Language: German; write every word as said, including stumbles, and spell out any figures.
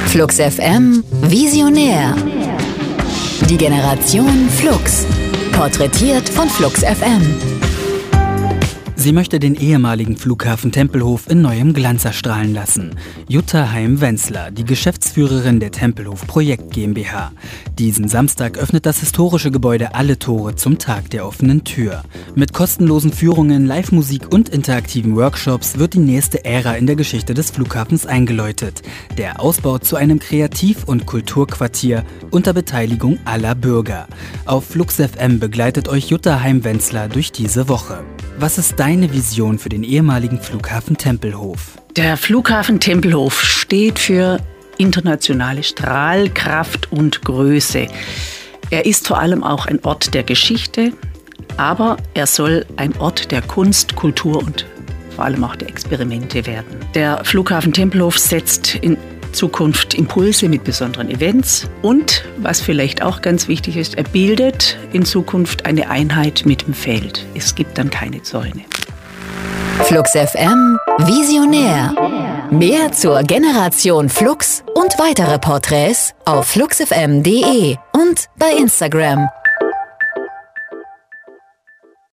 Flux F M Visionär. Die Generation Flux. Porträtiert von Flux F M. Sie möchte den ehemaligen Flughafen Tempelhof in neuem Glanz erstrahlen lassen. Jutta Heim-Wenzler, die Geschäftsführerin der Tempelhof Projekt GmbH. Diesen Samstag öffnet das historische Gebäude alle Tore zum Tag der offenen Tür. Mit kostenlosen Führungen, Live-Musik und interaktiven Workshops wird die nächste Ära in der Geschichte des Flughafens eingeläutet. Der Ausbau zu einem Kreativ- und Kulturquartier unter Beteiligung aller Bürger. Auf Flux F M begleitet euch Jutta Heim-Wenzler durch diese Woche. Was ist deine Vision für den ehemaligen Flughafen Tempelhof? Der Flughafen Tempelhof steht für internationale Strahlkraft und Größe. Er ist vor allem auch ein Ort der Geschichte, aber er soll ein Ort der Kunst, Kultur und vor allem auch der Experimente werden. Der Flughafen Tempelhof setzt in Zukunft Impulse mit besonderen Events und, was vielleicht auch ganz wichtig ist, er bildet in Zukunft eine Einheit mit dem Feld. Es gibt dann keine Zäune. Flux F M Visionär. Mehr zur Generation Flux und weitere Porträts auf flux f m punkt de und bei Instagram.